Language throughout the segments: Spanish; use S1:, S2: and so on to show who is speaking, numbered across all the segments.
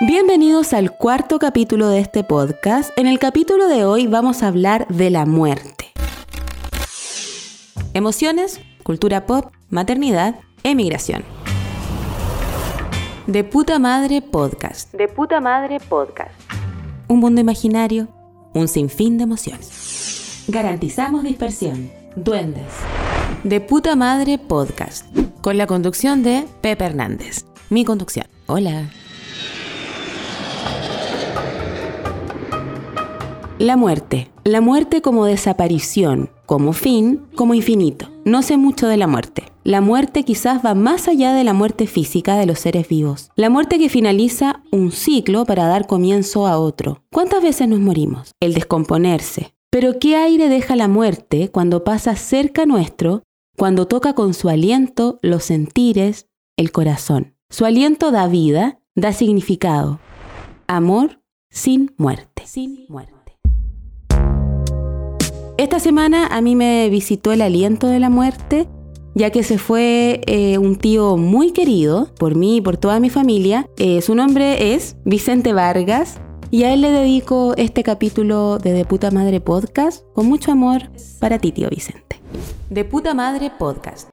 S1: Bienvenidos al cuarto capítulo de este podcast. En el capítulo de hoy vamos a hablar de la muerte. Emociones, cultura pop, maternidad, emigración. De Puta Madre Podcast. De Puta Madre Podcast. Un mundo imaginario, un sinfín de emociones. Garantizamos dispersión. Duendes. De Puta Madre Podcast. Con la conducción de Pepe Hernández. Mi conducción. Hola. La muerte. La muerte como desaparición, como fin, como infinito. No sé mucho de la muerte. La muerte quizás va más allá de la muerte física de los seres vivos. La muerte que finaliza un ciclo para dar comienzo a otro. ¿Cuántas veces nos morimos? El descomponerse. Pero ¿qué aire deja la muerte cuando pasa cerca nuestro, cuando toca con su aliento los sentires, el corazón? Su aliento da vida, da significado. Amor sin muerte. Sin muerte. Esta semana a mí me visitó el aliento de la muerte, ya que se fue un tío muy querido por mí y por toda mi familia. Su nombre es Vicente Vargas y a él le dedico este capítulo de Puta Madre Podcast con mucho amor para ti, tío Vicente. De Puta Madre Podcast.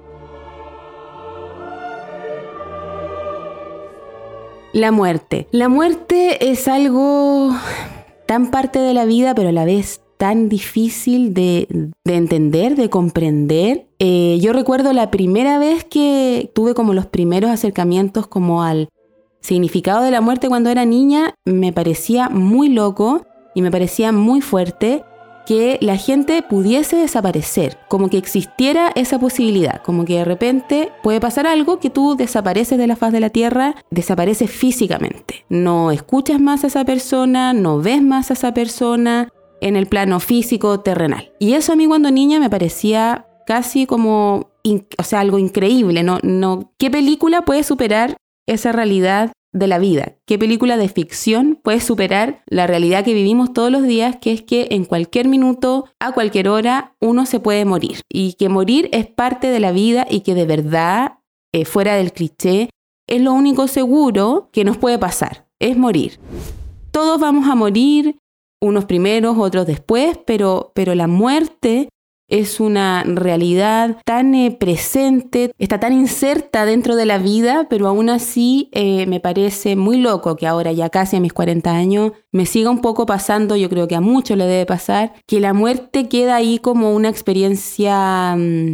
S1: La muerte. La muerte es algo tan parte de la vida, pero a la vez tan difícil de entender, de comprender. Yo recuerdo la primera vez que tuve como los primeros acercamientos como al significado de la muerte cuando era niña, me parecía muy loco y me parecía muy fuerte que la gente pudiese desaparecer, como que existiera esa posibilidad, como que de repente puede pasar algo que tú desapareces de la faz de la tierra, desapareces físicamente. No escuchas más a esa persona, no ves más a esa persona en el plano físico terrenal. Y eso a mí cuando niña me parecía casi como, algo increíble. No, ¿qué película puede superar esa realidad de la vida? ¿Qué película de ficción puede superar la realidad que vivimos todos los días, que es que en cualquier minuto, a cualquier hora, uno se puede morir? Y que morir es parte de la vida y que de verdad, fuera del cliché, es lo único seguro que nos puede pasar, es morir. Todos vamos a morir, unos primeros, otros después, pero la muerte es una realidad tan presente, está tan inserta dentro de la vida, pero aún así me parece muy loco que ahora ya casi a mis 40 años me siga un poco pasando, yo creo que a muchos le debe pasar, que la muerte queda ahí como una experiencia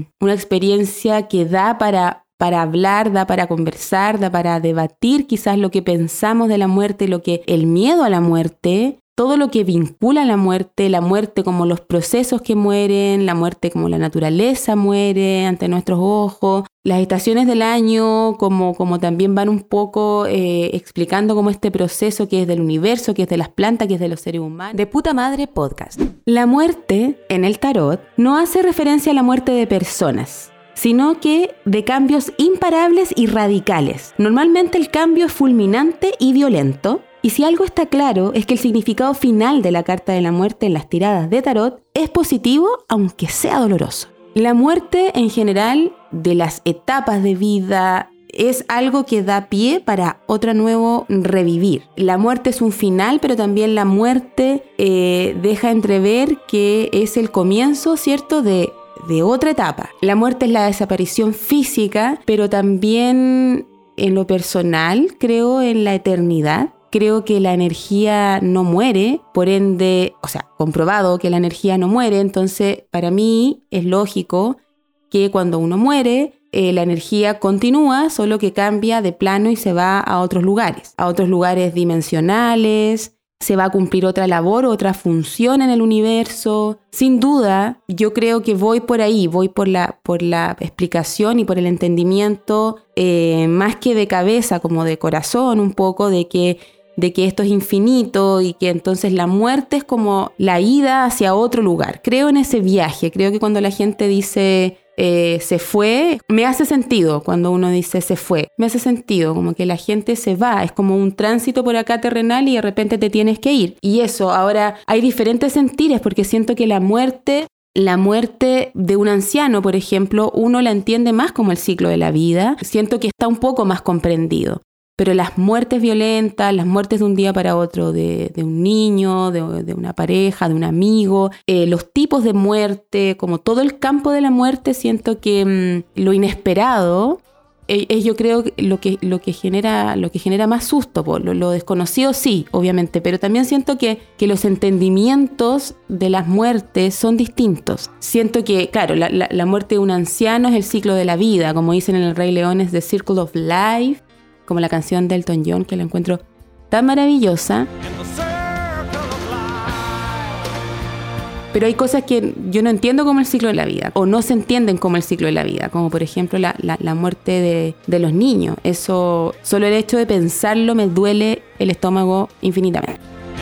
S1: que da para hablar, da para conversar, da para debatir quizás lo que pensamos de la muerte, el miedo a la muerte. Todo lo que vincula a la muerte como los procesos que mueren, la muerte como la naturaleza muere ante nuestros ojos, las estaciones del año como también van un poco explicando como este proceso que es del universo, que es de las plantas, que es de los seres humanos. De Puta Madre Podcast. La muerte en el tarot no hace referencia a la muerte de personas, sino que de cambios imparables y radicales. Normalmente el cambio es fulminante y violento. Y si algo está claro es que el significado final de la carta de la muerte en las tiradas de tarot es positivo, aunque sea doloroso. La muerte en general de las etapas de vida es algo que da pie para otro nuevo revivir. La muerte es un final, pero también la muerte deja entrever que es el comienzo, ¿cierto?, de otra etapa. La muerte es la desaparición física, pero también en lo personal, creo en la eternidad. Creo que la energía no muere, por ende, comprobado que la energía no muere, entonces para mí es lógico que cuando uno muere, la energía continúa, solo que cambia de plano y se va a otros lugares dimensionales, se va a cumplir otra labor, otra función en el universo. Sin duda, yo creo que voy por ahí, voy por la explicación y por el entendimiento, más que de cabeza, como de corazón un poco, de que esto es infinito y que entonces la muerte es como la ida hacia otro lugar. Creo en ese viaje, creo que cuando la gente dice se fue, me hace sentido cuando uno dice se fue, me hace sentido, como que la gente se va, es como un tránsito por acá terrenal y de repente te tienes que ir. Y eso, ahora hay diferentes sentires porque siento que la muerte de un anciano, por ejemplo, uno la entiende más como el ciclo de la vida, siento que está un poco más comprendido. Pero las muertes violentas, las muertes de un día para otro, de un niño, de una pareja, de un amigo, los tipos de muerte, como todo el campo de la muerte, siento que lo inesperado es yo creo lo que genera más susto. Lo desconocido sí, obviamente, pero también siento que los entendimientos de las muertes son distintos. Siento que, claro, la muerte de un anciano es el ciclo de la vida, como dicen en El Rey León, es The Circle of Life, como la canción de Elton John, que la encuentro tan maravillosa. Pero hay cosas que yo no entiendo como el ciclo de la vida, o no se entienden como el ciclo de la vida, como por ejemplo la muerte de los niños. Eso, solo el hecho de pensarlo me duele el estómago infinitamente.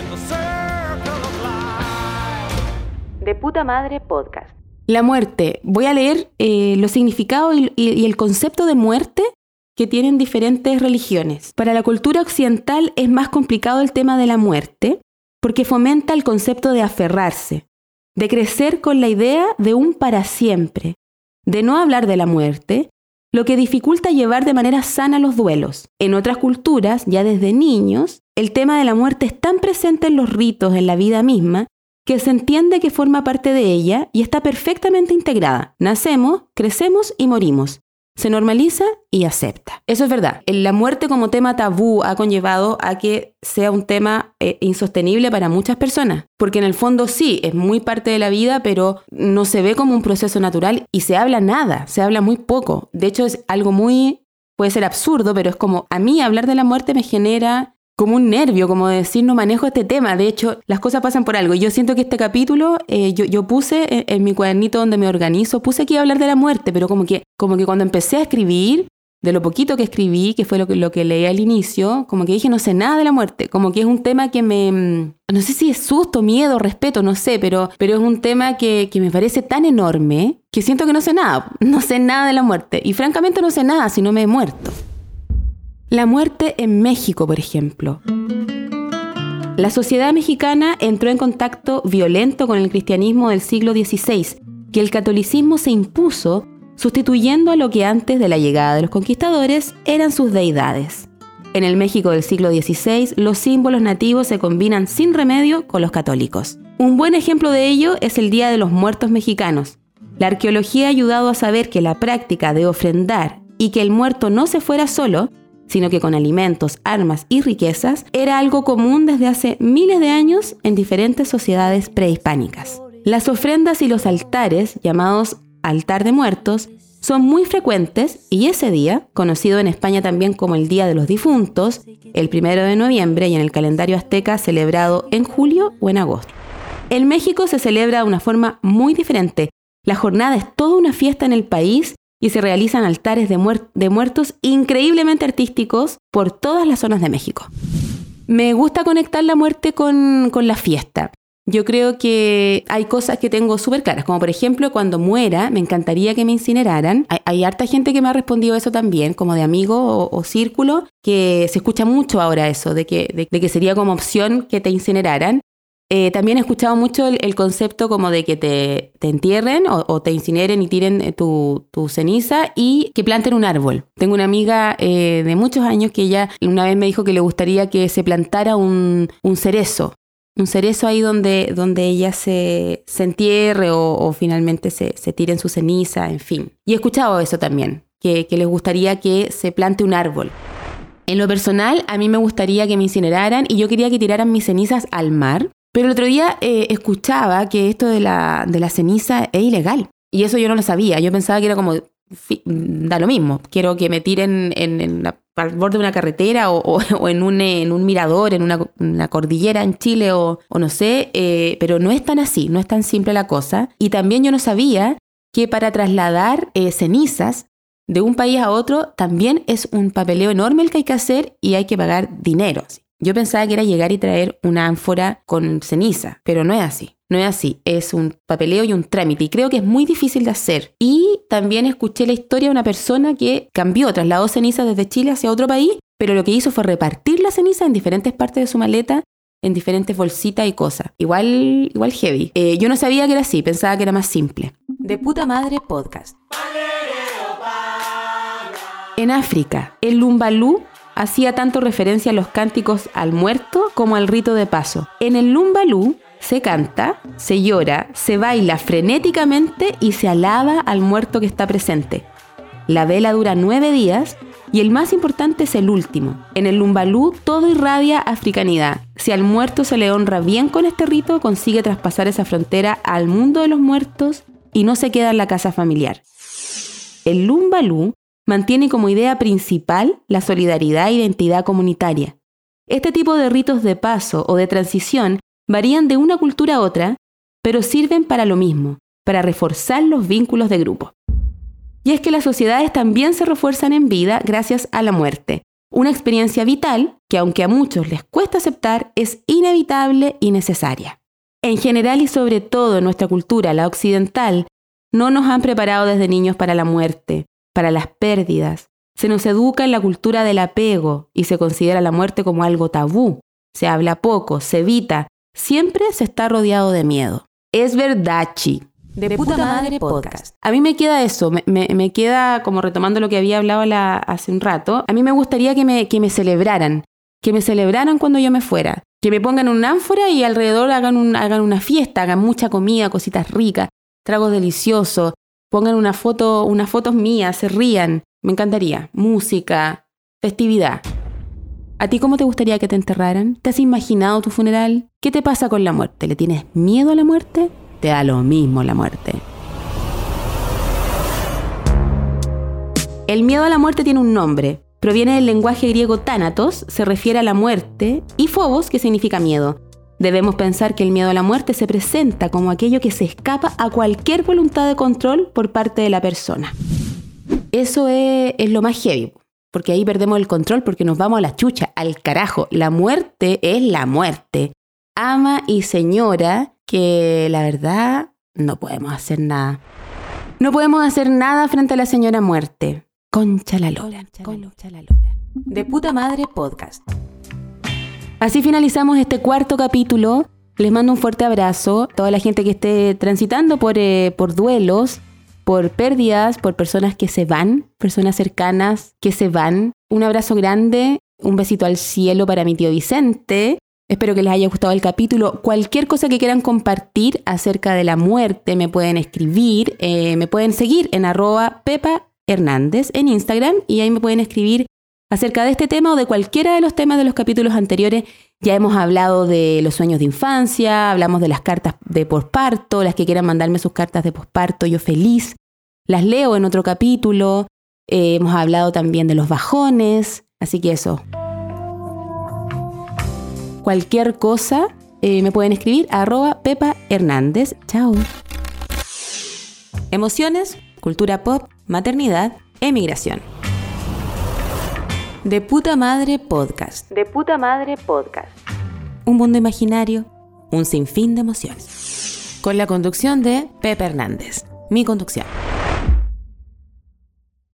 S1: De Puta Madre Podcast. La muerte. Voy a leer los significados y el concepto de muerte que tienen diferentes religiones. Para la cultura occidental es más complicado el tema de la muerte porque fomenta el concepto de aferrarse, de crecer con la idea de un para siempre, de no hablar de la muerte, lo que dificulta llevar de manera sana los duelos. En otras culturas, ya desde niños, el tema de la muerte es tan presente en los ritos, en la vida misma, que se entiende que forma parte de ella y está perfectamente integrada. Nacemos, crecemos y morimos. Se normaliza y acepta. Eso es verdad. La muerte como tema tabú ha conllevado a que sea un tema insostenible para muchas personas. Porque en el fondo sí, es muy parte de la vida, pero no se ve como un proceso natural y se habla nada, se habla muy poco. De hecho es algo puede ser absurdo, pero es como, a mí hablar de la muerte me genera como un nervio, como decir, no manejo este tema. De hecho, las cosas pasan por algo. Y yo siento que este capítulo, yo puse en mi cuadernito donde me organizo, puse que iba a hablar de la muerte, pero como que cuando empecé a escribir, de lo poquito que escribí, que fue lo que leí al inicio, como que dije, no sé nada de la muerte. Como que es un tema que no sé si es susto, miedo, respeto, no sé, pero es un tema que me parece tan enorme que siento que no sé nada de la muerte. Y francamente no sé nada si no me he muerto. La muerte en México, por ejemplo. La sociedad mexicana entró en contacto violento con el cristianismo del siglo XVI, que el catolicismo se impuso sustituyendo a lo que antes de la llegada de los conquistadores eran sus deidades. En el México del siglo XVI, los símbolos nativos se combinan sin remedio con los católicos. Un buen ejemplo de ello es el Día de los Muertos mexicanos. La arqueología ha ayudado a saber que la práctica de ofrendar y que el muerto no se fuera solo, sino que con alimentos, armas y riquezas, era algo común desde hace miles de años en diferentes sociedades prehispánicas. Las ofrendas y los altares, llamados altar de muertos, son muy frecuentes y ese día, conocido en España también como el Día de los Difuntos, el 1 de noviembre y en el calendario azteca celebrado en julio o en agosto. En México se celebra de una forma muy diferente. La jornada es toda una fiesta en el país y se realizan altares de muertos increíblemente artísticos por todas las zonas de México. Me gusta conectar la muerte con la fiesta. Yo creo que hay cosas que tengo súper claras, como por ejemplo, cuando muera, me encantaría que me incineraran. Hay harta gente que me ha respondido eso también, como de amigo o círculo, que se escucha mucho ahora eso, de que sería como opción que te incineraran. También he escuchado mucho el concepto como de que te entierren o te incineren y tiren tu ceniza y que planten un árbol. Tengo una amiga de muchos años que ella una vez me dijo que le gustaría que se plantara un cerezo. Un cerezo ahí donde ella se entierre o finalmente se tiren su ceniza, en fin. Y he escuchado eso también, que les gustaría que se plante un árbol. En lo personal, a mí me gustaría que me incineraran y yo quería que tiraran mis cenizas al mar. Pero el otro día escuchaba que esto de la ceniza es ilegal. Y eso yo no lo sabía. Yo pensaba que era como, da lo mismo. Quiero que me tiren al borde de una carretera o en un mirador, en una cordillera en Chile o no sé. Pero no es tan así, no es tan simple la cosa. Y también yo no sabía que para trasladar cenizas de un país a otro también es un papeleo enorme el que hay que hacer y hay que pagar dinero. Yo pensaba que era llegar y traer una ánfora con ceniza, pero no es así. No es así, es un papeleo y un trámite y creo que es muy difícil de hacer. Y también escuché la historia de una persona que trasladó cenizas desde Chile hacia otro país, pero lo que hizo fue repartir la ceniza en diferentes partes de su maleta, en diferentes bolsitas y cosas. Igual heavy. Yo no sabía que era así, pensaba que era más simple. De Puta Madre Podcast. En África, el lumbalú, hacía tanto referencia a los cánticos al muerto como al rito de paso. En el Lumbalú se canta, se llora, se baila frenéticamente y se alaba al muerto que está presente. La vela dura 9 días y el más importante es el último. En el Lumbalú todo irradia africanidad. Si al muerto se le honra bien con este rito, consigue traspasar esa frontera al mundo de los muertos y no se queda en la casa familiar. El Lumbalú mantiene como idea principal la solidaridad e identidad comunitaria. Este tipo de ritos de paso o de transición varían de una cultura a otra, pero sirven para lo mismo, para reforzar los vínculos de grupo. Y es que las sociedades también se refuerzan en vida gracias a la muerte, una experiencia vital que, aunque a muchos les cuesta aceptar, es inevitable y necesaria. En general y sobre todo en nuestra cultura, la occidental, no nos han preparado desde niños para la muerte, para las pérdidas. Se nos educa en la cultura del apego y se considera la muerte como algo tabú. Se habla poco, se evita, siempre se está rodeado de miedo. Es verdad, chi.
S2: De Puta Madre Podcast.
S1: A mí me queda eso, me queda como retomando lo que había hablado hace un rato. A mí me gustaría que me celebraran cuando yo me fuera. Que me pongan un ánfora y alrededor hagan una fiesta, hagan mucha comida, cositas ricas, tragos deliciosos, pongan unas fotos mías, se rían. Me encantaría. Música, festividad. ¿A ti cómo te gustaría que te enterraran? ¿Te has imaginado tu funeral? ¿Qué te pasa con la muerte? ¿Le tienes miedo a la muerte? Te da lo mismo la muerte. El miedo a la muerte tiene un nombre. Proviene del lenguaje griego tánatos, se refiere a la muerte, y phobos, que significa miedo. Debemos pensar que el miedo a la muerte se presenta como aquello que se escapa a cualquier voluntad de control por parte de la persona. Eso es lo más heavy, porque ahí perdemos el control porque nos vamos a la chucha, al carajo. La muerte es la muerte. Ama y señora, que la verdad no podemos hacer nada. No podemos hacer nada frente a la señora muerte. Concha la lora.
S2: De Puta Madre Podcast.
S1: Así finalizamos este 4º capítulo. Les mando un fuerte abrazo. Toda la gente que esté transitando por duelos, por pérdidas, por personas que se van, personas cercanas que se van. Un abrazo grande, un besito al cielo para mi tío Vicente. Espero que les haya gustado el capítulo. Cualquier cosa que quieran compartir acerca de la muerte me pueden escribir. Me pueden seguir en @pepahernández en Instagram y ahí me pueden escribir acerca de este tema o de cualquiera de los temas de los capítulos anteriores. Ya hemos hablado de los sueños de infancia, hablamos de las cartas de posparto. Las que quieran mandarme sus cartas de posparto, yo feliz las leo en otro capítulo. Hemos hablado también de los bajones. Así que eso. Cualquier cosa me pueden escribir @pepahernández. Chao. Emociones, cultura pop, maternidad, emigración.
S2: De Puta Madre Podcast.
S1: De Puta Madre Podcast. Un mundo imaginario, un sinfín de emociones.
S2: Con la conducción de Pepa Hernández. Mi conducción.